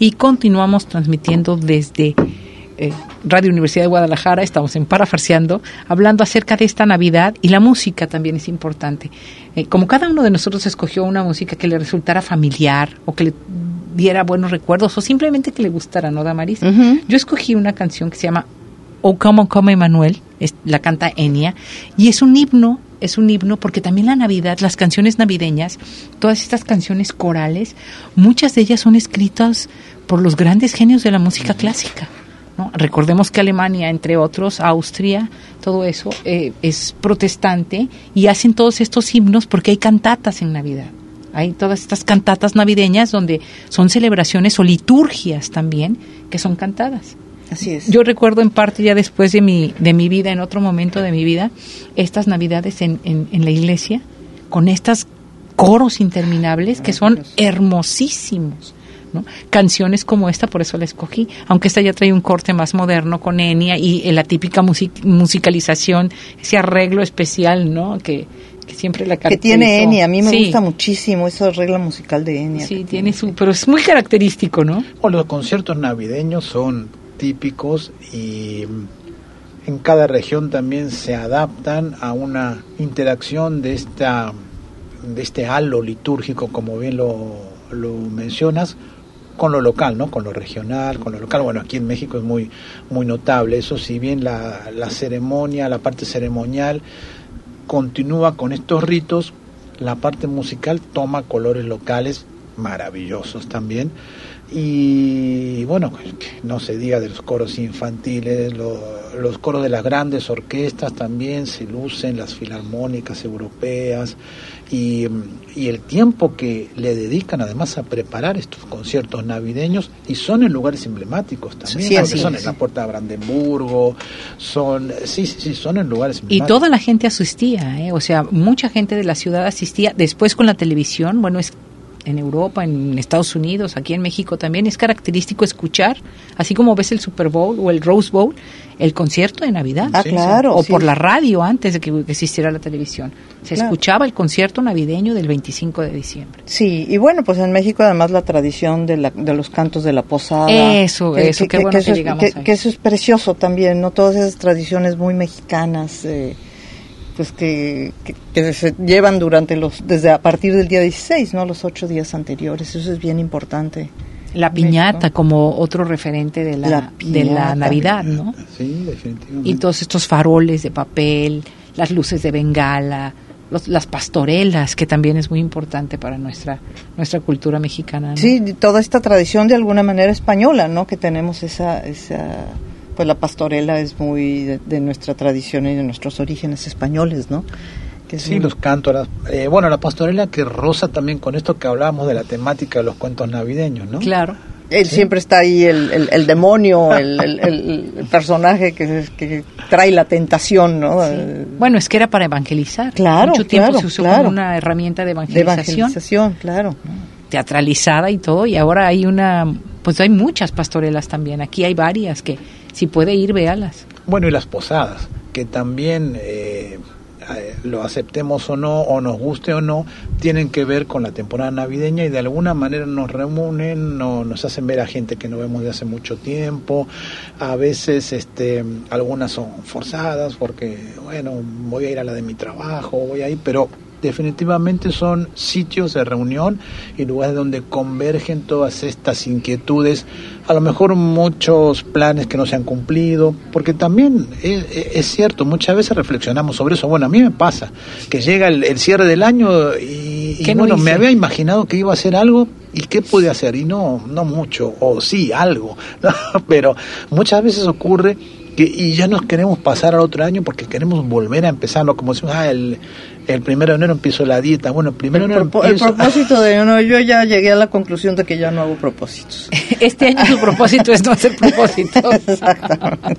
y continuamos transmitiendo desde eh, Radio Universidad de Guadalajara. Estamos en Parafarseando, hablando acerca de esta Navidad, y la música también es importante. Eh, como cada uno de nosotros escogió una música que le resultara familiar o que le diera buenos recuerdos o simplemente que le gustara, ¿no, Damaris? Uh-huh. Yo escogí una canción que se llama O Come, Come Emanuel, es, la canta Enya, y es un himno, es un himno porque también la Navidad, las canciones navideñas, todas estas canciones corales, muchas de ellas son escritas por los grandes genios de la música clásica, ¿no? Recordemos que Alemania, entre otros, Austria, todo eso eh, es protestante y hacen todos estos himnos porque hay cantatas en Navidad. Hay todas estas cantatas navideñas donde son celebraciones o liturgias también que son cantadas. Así es. Yo recuerdo en parte ya después de mi de mi vida, en otro momento de mi vida, estas Navidades en, en, en la iglesia, con estos coros interminables que son hermosísimos, ¿no? Canciones como esta, por eso la escogí, aunque esta ya trae un corte más moderno con Enya y la típica music- musicalización, ese arreglo especial, ¿no? Que que siempre la caracterizó. Que tiene Enya, a mí me sí. gusta muchísimo esa regla musical de Enya. Sí, tiene su, pero es muy característico, ¿no? O los conciertos navideños son típicos y en cada región también se adaptan a una interacción de esta de este halo litúrgico, como bien lo, lo mencionas, con lo local, ¿no? Con lo regional, con lo local. Bueno, aquí en México es muy muy notable eso, si bien la, la ceremonia, la parte ceremonial continúa con estos ritos, la parte musical toma colores locales maravillosos también. Y bueno, no se diga de los coros infantiles, lo, los coros de las grandes orquestas también se lucen, las filarmónicas europeas, y, y el tiempo que le dedican además a preparar estos conciertos navideños, y son en lugares emblemáticos también, sí, porque son es. en la Puerta de Brandenburgo, son, sí, sí, sí, son en lugares emblemáticos. Y toda la gente asistía, ¿eh? O sea, mucha gente de la ciudad asistía, después con la televisión, bueno, es en Europa, en Estados Unidos, aquí en México también es característico escuchar, así como ves el Super Bowl o el Rose Bowl, el concierto de Navidad. Ah, sí, claro. O sí. por la radio antes de que existiera la televisión. Se Claro. escuchaba el concierto navideño del veinticinco de diciembre. Sí, y bueno, pues en México además la tradición de, la, de los cantos de la posada. Eso, eso, qué bueno que eso es, llegamos que, ahí. que eso es precioso también, ¿no? Todas esas tradiciones muy mexicanas, eh, pues que, que, que se llevan durante los, desde a partir del día dieciséis, ¿no? Los ocho días anteriores, eso es bien importante. La piñata México. como otro referente de la, La de la piñata. Navidad, ¿no? Sí, definitivamente. Y todos estos faroles de papel, las luces de bengala, los, las pastorelas, que también es muy importante para nuestra nuestra cultura mexicana, ¿no? Sí, toda esta tradición de alguna manera española, ¿no? Que tenemos esa, esa pues la pastorela es muy de, de nuestra tradición y de nuestros orígenes españoles, ¿no? Que es Sí, muy... los cantos, las, eh, bueno, la pastorela que roza también con esto que hablábamos de la temática de los cuentos navideños, ¿no? Claro. Él ¿Sí? siempre está ahí, el, el, el demonio, el, el, el, el personaje que, que trae la tentación, ¿no? Sí. Bueno, es que era para evangelizar. Claro, Mucho tiempo claro, se usó claro. como una herramienta de De evangelización, evangelización, claro. teatralizada y todo, y ahora hay una, pues hay muchas pastorelas también. Aquí hay varias que si puede ir, véalas. Bueno, y las posadas, que también, eh, eh, lo aceptemos o no, o nos guste o no, tienen que ver con la temporada navideña y de alguna manera nos reúnen, no, nos hacen ver a gente que no vemos de hace mucho tiempo. A veces este, algunas son forzadas porque, bueno, voy a ir a la de mi trabajo, voy a ir, pero definitivamente son sitios de reunión y lugares donde convergen todas estas inquietudes, a lo mejor muchos planes que no se han cumplido, porque también es, es cierto, muchas veces reflexionamos sobre eso. Bueno, a mí me pasa que llega el, el cierre del año y, y ¿Qué no bueno, hice? me había imaginado que iba a hacer algo y qué pude hacer y no, no mucho, o sí, algo, ¿no? Pero muchas veces ocurre que y ya nos queremos pasar al otro año porque queremos volver a empezar, ¿no? Como decimos, ah, el, el primero de enero empiezo la dieta, bueno, el primero de El, enero propo- el empiezo... propósito de no, yo ya llegué a la conclusión de que ya no hago propósitos. Este año su propósito es no hacer propósitos. Exactamente.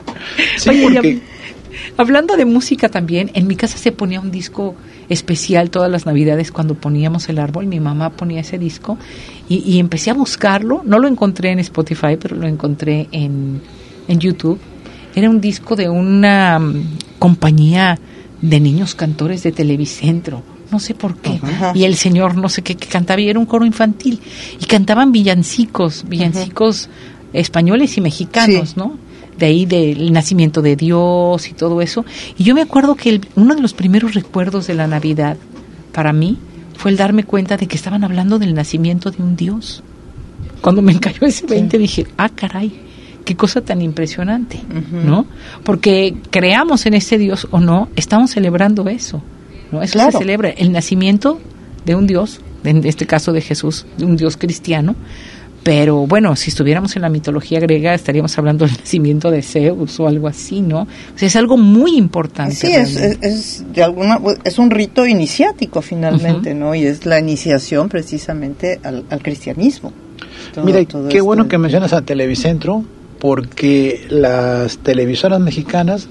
Sí, Oye, porque... y hab- hablando de música también, en mi casa se ponía un disco especial todas las Navidades cuando poníamos el árbol. Mi mamá ponía ese disco y, y empecé a buscarlo. No lo encontré en Spotify, pero lo encontré en, en YouTube. Era un disco de una um, compañía de niños cantores de Televicentro, no sé por qué. Ajá. Y el señor no sé qué, que cantaba, y era un coro infantil. Y cantaban villancicos, villancicos uh-huh. españoles y mexicanos, sí. ¿no? De ahí del nacimiento de Dios y todo eso. Y yo me acuerdo que el, uno de los primeros recuerdos de la Navidad, para mí, fue el darme cuenta de que estaban hablando del nacimiento de un Dios. Cuando me cayó ese veinte, sí. dije, ah, caray, qué cosa tan impresionante, uh-huh. ¿no? Porque creamos en ese Dios o no, estamos celebrando eso, ¿no? Eso claro. se celebra, el nacimiento de un Dios, en este caso de Jesús, de un Dios cristiano. Pero bueno, si estuviéramos en la mitología griega estaríamos hablando del nacimiento de Zeus o algo así, ¿no? O sea, es algo muy importante. Sí, es, es, es de alguna es un rito iniciático finalmente, uh-huh. ¿no? Y es la iniciación precisamente al, al cristianismo. Todo, Mira, todo qué este... bueno que mencionas a Televicentro, porque las televisoras mexicanas,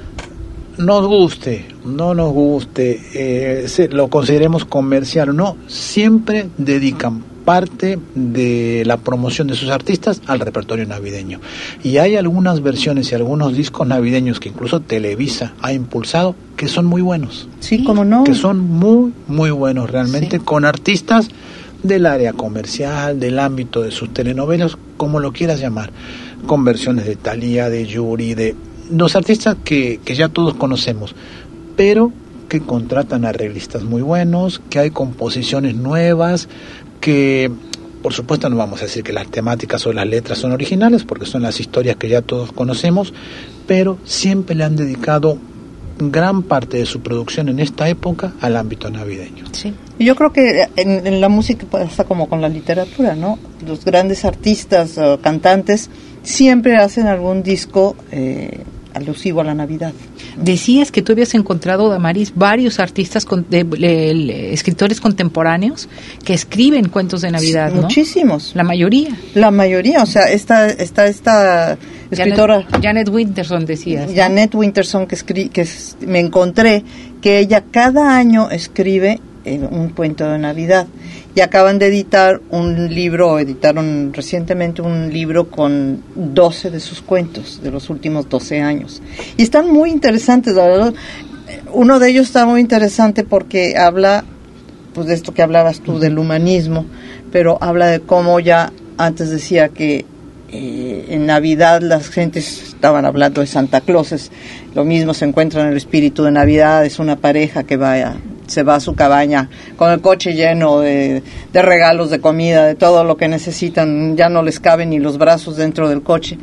nos guste, no nos guste, eh, se, lo consideremos comercial o no, siempre dedican parte de la promoción de sus artistas al repertorio navideño. Y hay algunas versiones y algunos discos navideños que incluso Televisa ha impulsado que son muy buenos. Sí, cómo no. Que son muy, muy buenos realmente, sí. con artistas del área comercial, del ámbito de sus telenovelas, como lo quieras llamar, con versiones de Thalía, de Yuri, de los artistas que, que ya todos conocemos, pero que contratan arreglistas muy buenos, que hay composiciones nuevas, que por supuesto no vamos a decir que las temáticas o las letras son originales, porque son las historias que ya todos conocemos, pero siempre le han dedicado gran parte de su producción en esta época al ámbito navideño. Sí. Yo creo que en, en la música pasa como con la literatura, ¿no? Los grandes artistas o cantantes siempre hacen algún disco eh, alusivo a la Navidad. Decías que tú habías encontrado, Damaris, varios artistas, con, de, de, de, escritores contemporáneos que escriben cuentos de Navidad, ¿no? Muchísimos. La mayoría. La mayoría, o sea, esta esta, esta escritora... Janet, Janet Winterson, decías. Janet ¿no? Winterson, que, escri, que es, me encontré que ella cada año escribe eh, un cuento de Navidad. Y acaban de editar un libro, editaron recientemente un libro con doce de sus cuentos de los últimos doce años. Y están muy interesantes, la verdad. Uno de ellos está muy interesante porque habla, pues de esto que hablabas tú, del humanismo, pero habla de cómo ya antes decía que eh, en Navidad las gentes estaban hablando de Santa Claus, lo mismo se encuentra en el espíritu de Navidad, es una pareja que vaya... se va a su cabaña con el coche lleno de, de regalos, de comida, de todo lo que necesitan, ya no les caben ni los brazos dentro del coche.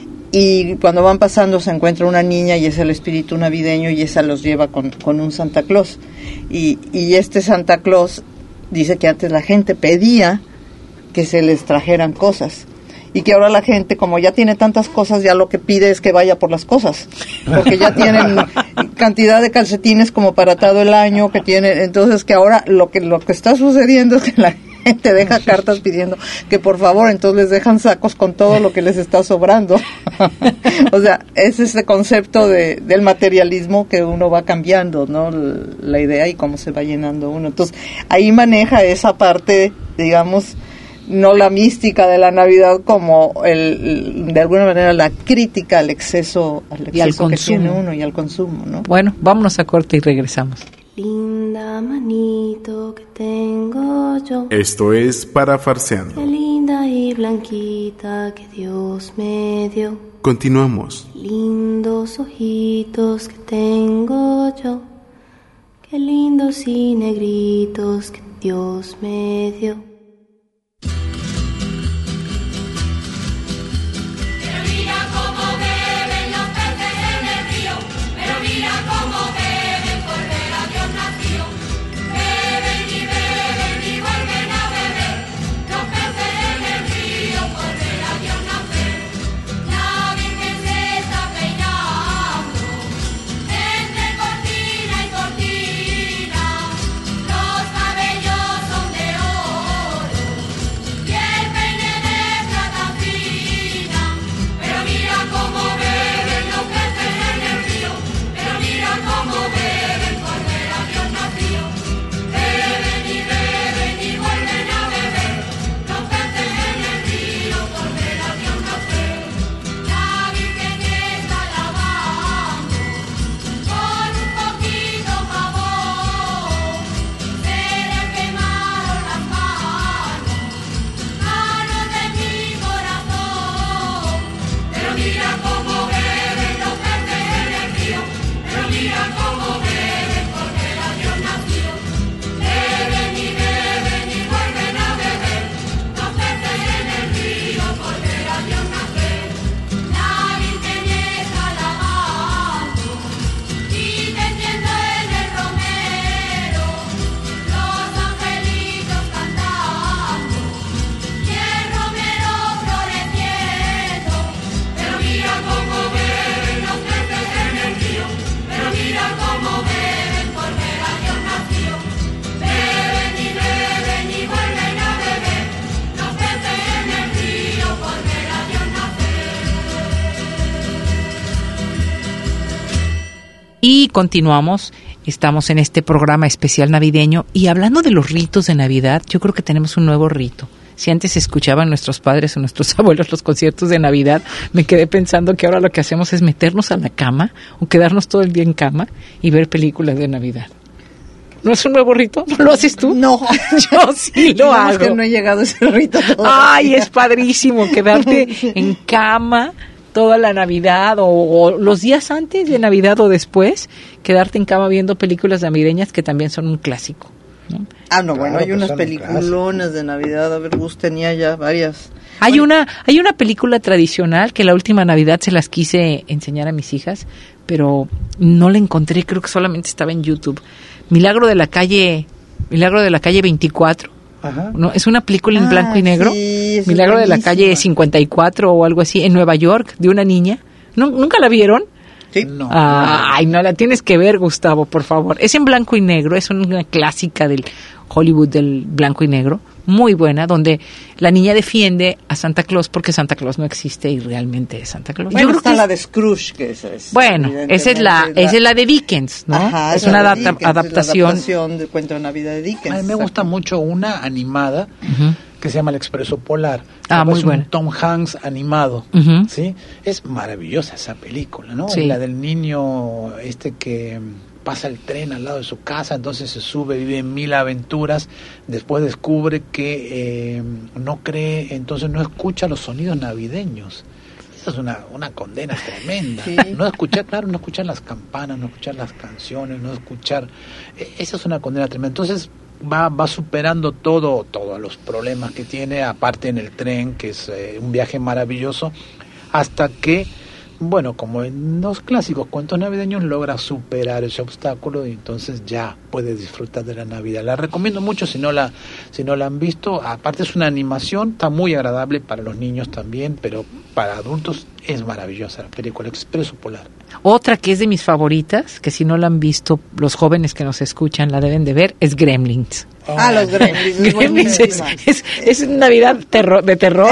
Y cuando van pasando se encuentra una niña y es el espíritu navideño y esa los lleva con, con un Santa Claus. Y, y este Santa Claus dice que antes la gente pedía que se les trajeran cosas. Y que ahora la gente, como ya tiene tantas cosas, ya lo que pide es que vaya por las cosas. Porque ya tienen cantidad de calcetines como para todo el año, que tienen, entonces que ahora lo que lo que está sucediendo es que la gente deja cartas pidiendo que por favor, entonces les dejan sacos con todo lo que les está sobrando. O sea, es ese concepto de del materialismo que uno va cambiando, ¿no? La idea y cómo se va llenando uno. Entonces, ahí maneja esa parte, digamos, no la mística de la Navidad como el, de alguna manera la crítica al exceso, al exceso y al que consumo. Tiene uno y al consumo, ¿no? Bueno, vámonos a corte y regresamos. Linda manito que tengo yo. Esto es Parafarseando. Qué linda y blanquita que Dios me dio. Continuamos. Lindos ojitos que tengo yo. Qué lindos y negritos que Dios me dio. Y continuamos, estamos en este programa especial navideño y hablando de los ritos de Navidad, yo creo que tenemos un nuevo rito. Si antes escuchaban nuestros padres o nuestros abuelos los conciertos de Navidad, me quedé pensando que ahora lo que hacemos es meternos a la cama o quedarnos todo el día en cama y ver películas de Navidad. ¿No es un nuevo rito? ¿No lo haces tú? No, yo sí lo digamos hago. que no he llegado a ese rito todavía. Ay, es padrísimo quedarte en cama toda la Navidad o, o los días antes de Navidad o después, quedarte en cama viendo películas navideñas que también son un clásico, ¿no? Ah, no, bueno, Claro, hay pues unas son peliculonas de Navidad. A ver, Gus tenía ya varias. Hay una hay una película tradicional que la última Navidad se las quise enseñar a mis hijas, pero no la encontré, creo que solamente estaba en YouTube. Milagro de la calle Milagro de la calle veinticuatro. Ajá. No, es una película en Ah, blanco y negro. sí, esa Milagro es de la buenísima. calle cincuenta y cuatro o algo así en Nueva York, de una niña. ¿No, ¿Nunca la vieron? Sí. No. Ay, no la tienes que ver, Gustavo, por favor. Es en blanco y negro, es una clásica del Hollywood del blanco y negro, muy buena, donde la niña defiende a Santa Claus porque Santa Claus no existe y realmente es Santa Claus. Bueno, Yo creo está que es- la de Scrooge, que esa es. bueno, esa es la, evidentemente esa es la de Dickens, ¿no? Ajá, es esa una de adapta- Dickens, es la adaptación. adaptación del cuento de Navidad de Dickens. A mí me gusta mucho una animada Ujú. que se llama El Expreso Polar. Ah, muy es un buena. Tom Hanks animado, Ujú. ¿sí? Es maravillosa esa película, ¿no? Sí. La del niño este que pasa el tren al lado de su casa, entonces se sube, vive mil aventuras, después descubre que eh, no cree, entonces no escucha los sonidos navideños. Esa es una, una condena tremenda. Sí. No escuchar, claro, no escuchar las campanas, no escuchar las canciones, no escuchar... eh, Esa es una condena tremenda. Entonces va va superando todo, todos los problemas que tiene, aparte en el tren, que es eh, un viaje maravilloso, hasta que, bueno, como en los clásicos cuentos navideños, logra superar ese obstáculo y entonces ya puede disfrutar de la Navidad. La recomiendo mucho si no la si no la han visto. Aparte es una animación, está muy agradable para los niños también, pero para adultos es maravillosa la película Expreso Polar. Otra que es de mis favoritas, que si no la han visto, los jóvenes que nos escuchan la deben de ver, es Gremlins. Ah, los Gremlins. es Gremlins es, buenísima. es, es Navidad terror, de terror.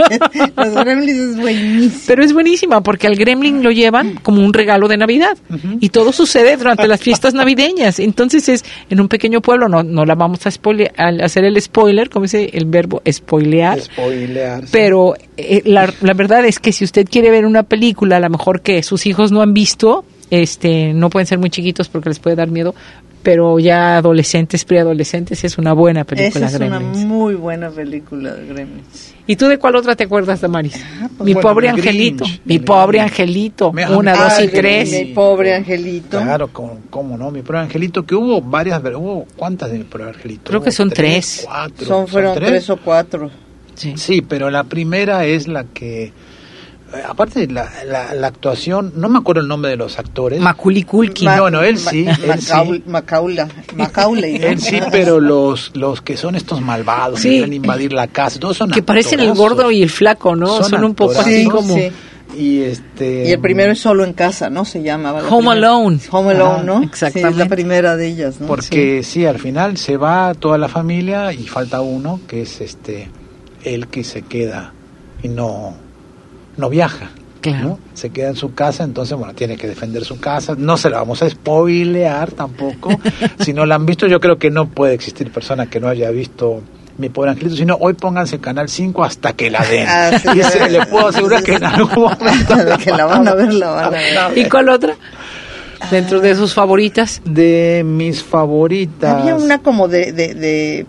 Los Gremlins es buenísimo. Pero es buenísima porque al gremlin lo llevan como un regalo de Navidad y todo sucede durante las fiestas navideñas. Entonces es en un pequeño pueblo, no no la vamos a, spoile, a hacer el spoiler, como dice el verbo spoilear, Spoilear. sí. pero eh, la, la verdad es que si usted quiere ver una película, a lo mejor que sus hijos no han visto, este no pueden ser muy chiquitos porque les puede dar miedo, pero ya adolescentes, preadolescentes, es una buena película. Esa es una Gremlins. muy buena película de Gremlins. ¿Y tú de cuál otra te acuerdas, Damaris? pues mi bueno, pobre el angelito, Grinch, mi el pobre Grinch. angelito, Me- una, Ah, dos y el- tres. Mi pobre angelito. Claro, cómo, cómo no, mi pobre angelito, que hubo varias, ver- hubo ¿cuántas de mi pobre angelito? Creo que Hubo son tres. cuatro, Son, fueron tres o cuatro. Sí. Sí, pero la primera es la que, eh, aparte de la, la, la actuación, no me acuerdo el nombre de los actores. Macaulay Culkin. Ma- no, él sí, él Macaul- sí. Macaula. Macaulay. ¿no? Él sí, pero los los que son estos malvados, Sí. que quieren invadir la casa, todos son Que parecen el actorazos. gordo y el flaco, ¿no? Son, Son un poco actorazos. así Sí, como... sí. Y este Y el primero es Solo en Casa, ¿no? Se llamaba. la Home primera. Alone. Home Alone, Ah, ¿no? Sí, exactamente. es la primera de ellas, ¿no? porque sí. al final se va toda la familia y falta uno, que es este el que se queda y no no viaja. Claro. ¿no? Se queda en su casa, entonces bueno, tiene que defender su casa. No se la vamos a spoilear tampoco. Si no la han visto, yo creo que no puede existir persona que no haya visto Mi Pobre Angelito, sino hoy pónganse Canal cinco hasta que la den. Ah, sí, y ya se, ves. le puedo asegurar que en algún momento De que la van a ver, la van a ver. ¿Y cuál otra? Dentro de sus favoritas. De mis favoritas. Había una como de, de, de,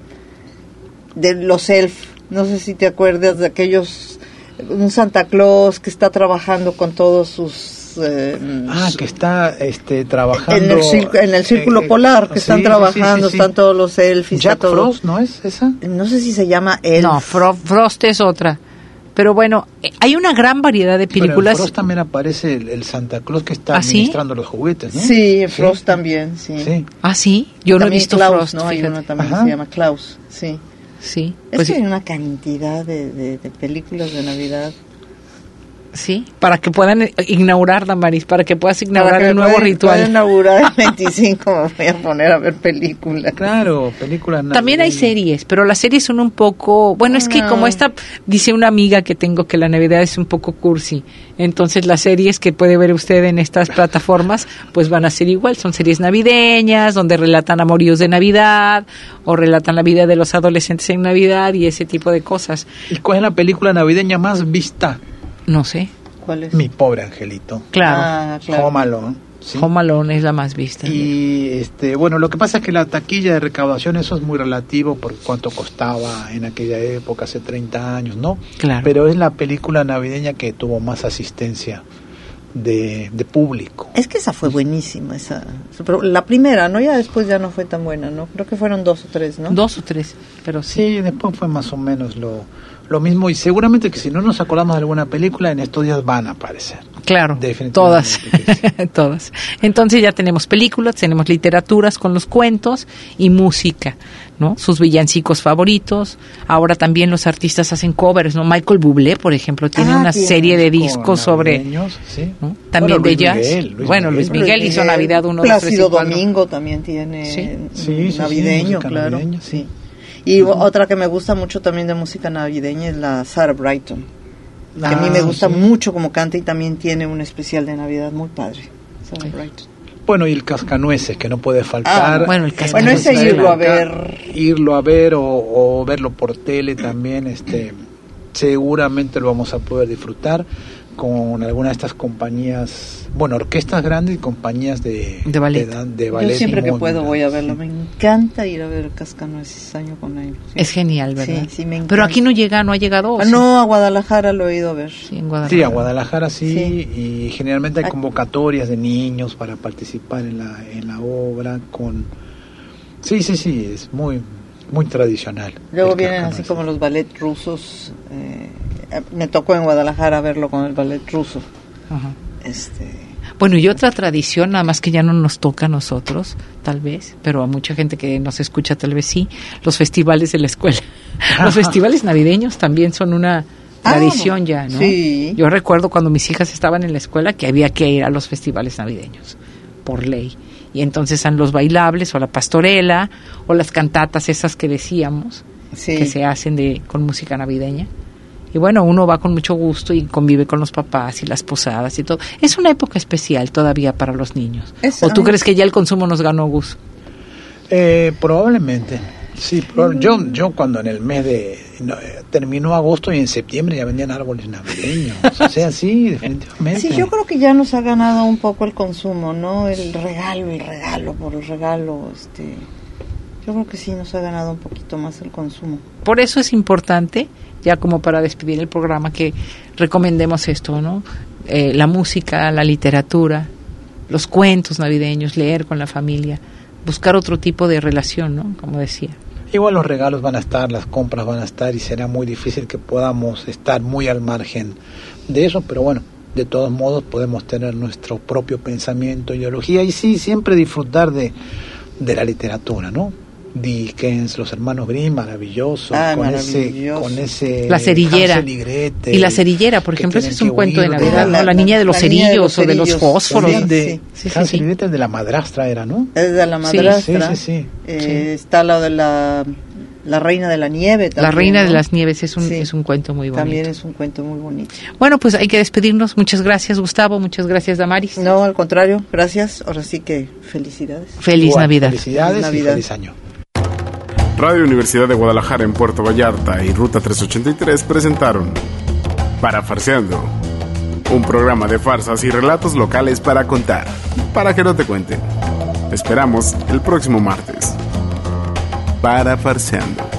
de los elf, no sé si te acuerdas de aquellos, un Santa Claus que está trabajando con todos sus... eh, Ah, que está este, trabajando... en el, círculo, en el círculo eh, polar, que sí, están sí, trabajando, sí, sí, sí. están todos los elf y está Jack todo. Frost, ¿no es esa? No sé si se llama elf. No, Fro- Frost es otra. Pero bueno, eh, hay una gran variedad de Pero en películas. Frost también aparece el, el Santa Claus que está ¿Ah, sí? administrando los juguetes, ¿no? Sí, en Frost también, sí. Sí. Ah, sí. Yo no he También visto Klaus, Frost. ¿no? Hay fíjate. uno también Ajá. se llama Klaus, sí. Sí. Es Pues que sí. hay una cantidad de, de, de películas de Navidad. Sí, para que puedan inaugurar, Damaris, para que puedas inaugurar Para que el nuevo pueda- ritual. pueda inaugurar el veinticinco, me voy a poner a ver películas. Claro, películas. También hay series, pero las series son un poco, bueno, es que No. como esta, dice una amiga que tengo que la Navidad es un poco cursi, entonces las series que puede ver usted en estas plataformas, pues van a ser igual, son series navideñas, donde relatan amoríos de Navidad, o relatan la vida de los adolescentes en Navidad y ese tipo de cosas. ¿Y cuál es la película navideña más vista? No sé, ¿Cuál es? Mi pobre angelito. claro, Ah, claro. Home Alone, ¿sí? Home Alone es la más vista. Y este, bueno, lo que pasa es que la taquilla de recaudación, eso es muy relativo por cuánto costaba en aquella época, hace treinta años, ¿no? Claro. Pero es la película navideña que tuvo más asistencia de, de público. Es que esa fue buenísima, esa. Pero la primera, ¿no? Ya después ya no fue tan buena, ¿no? Creo que fueron dos o tres, ¿no? Dos o tres, pero sí. Sí, después fue más o menos lo, lo mismo. Y seguramente que si no nos acordamos de alguna película, en estos días van a aparecer. Claro, Definitivamente todas, que sí. todas. Entonces ya tenemos películas, tenemos literaturas con los cuentos y música, ¿no? Sus villancicos favoritos. Ahora también los artistas hacen covers, ¿no? Michael Bublé, por ejemplo, tiene Ah, una tiene serie de Discos discos sobre, navideños, sí. ¿no? También Bueno, de Luis jazz. Miguel, Luis bueno, Miguel. Luis Miguel hizo Miguel, Navidad uno, dos, tres y Plácido cuatro. Domingo también tiene Sí. mm, Sí, sí, sí, navideño, música claro. navideña, sí. Y uh-huh. otra que me gusta mucho también de música navideña es la Sarah Brightman. Que a mí me Ah, gusta sí. mucho como canta y también tiene un especial de Navidad muy padre. Sarah Sí. Brightman. Bueno, y el Cascanueces, que no puede faltar. Ah, bueno, el en Cascanueces, Bueno, ese esta irlo a época. ver. Irlo a ver o, o verlo por tele también, este, seguramente lo vamos a poder disfrutar con alguna de estas compañías, bueno, orquestas grandes y compañías de, De ballet. de, de ballet Yo siempre que muy puedo voy a grandes, verlo. Me encanta ir a ver Cascanueces año con año. Sí. Es genial, ¿verdad? Sí, sí, me encanta. Pero aquí no llega, no ha llegado. ¿o Ah, sí? no, a Guadalajara lo he ido a ver. Sí, en Guadalajara. Sí, a Guadalajara sí, Sí. y generalmente hay Ah. convocatorias de niños para participar en la en la obra con sí, sí, sí, es muy muy tradicional. Luego el vienen Cascanueces. así como los ballet rusos. Eh, me tocó en Guadalajara verlo con el ballet ruso. Ajá. Este, Bueno, y otra tradición, nada más que ya no nos toca a nosotros, tal vez, pero a mucha gente que nos escucha tal vez sí, los festivales de la escuela. Los festivales navideños también son una Ah, tradición ya, ¿no? sí. Yo recuerdo cuando mis hijas estaban en la escuela que había que ir a los festivales navideños, por ley. Y entonces están los bailables o la pastorela o las cantatas esas que decíamos, sí. que se hacen de con música navideña. Y bueno, uno va con mucho gusto y convive con los papás y las posadas y todo. Es una época especial todavía para los niños. Es- ¿O tú ah. crees que ya el consumo nos ganó, Gus? Eh, probablemente. Sí, proba- yo yo cuando en el mes de no, eh, terminó agosto y en septiembre ya vendían árboles navideños. O sea, sí, definitivamente. Sí, yo creo que ya nos ha ganado un poco el consumo, ¿no? El regalo, el regalo por el regalo. Este, yo creo que sí nos ha ganado un poquito más el consumo. Por eso es importante, ya como para despedir el programa, que recomendemos esto, ¿no? Eh, la música, la literatura, los cuentos navideños, leer con la familia, buscar otro tipo de relación, ¿no? Como decía. Igual los regalos van a estar, las compras van a estar y será muy difícil que podamos estar muy al margen de eso, pero bueno, de todos modos podemos tener nuestro propio pensamiento, ideología y sí, siempre disfrutar de, de la literatura, ¿no? Dickens, los hermanos Grimm, maravilloso, Ah, con maravilloso. ese con ese La cerillera. Hansel y Gretel, Y la cerillera, por que ejemplo, ese tienen es un que cuento de huir Navidad, la- ¿no? La niña de los la niña de los cerillos o de los cerillos. fósforos. También de Sí, sí, sí, Hansel y sí. Gretel de la madrastra era, ¿no? Es de la Sí, madrastra. sí, sí, sí. Eh, Sí. Está lo de la, la reina de la nieve también. La reina de ¿no? las nieves es un, Sí. es un cuento muy bonito. También es un cuento muy bonito. Bueno, pues hay que despedirnos. Muchas gracias, Gustavo. Muchas gracias, Damaris. No, al contrario, gracias. Ahora sí que felicidades. Feliz Igual, Navidad. Felicidades Feliz y Navidad. feliz año. Radio Universidad de Guadalajara en Puerto Vallarta y Ruta trescientos ochenta y tres presentaron Parafarseando, un programa de farsas y relatos locales para contar, para que no te cuenten. Te esperamos el próximo martes. Parafarseando.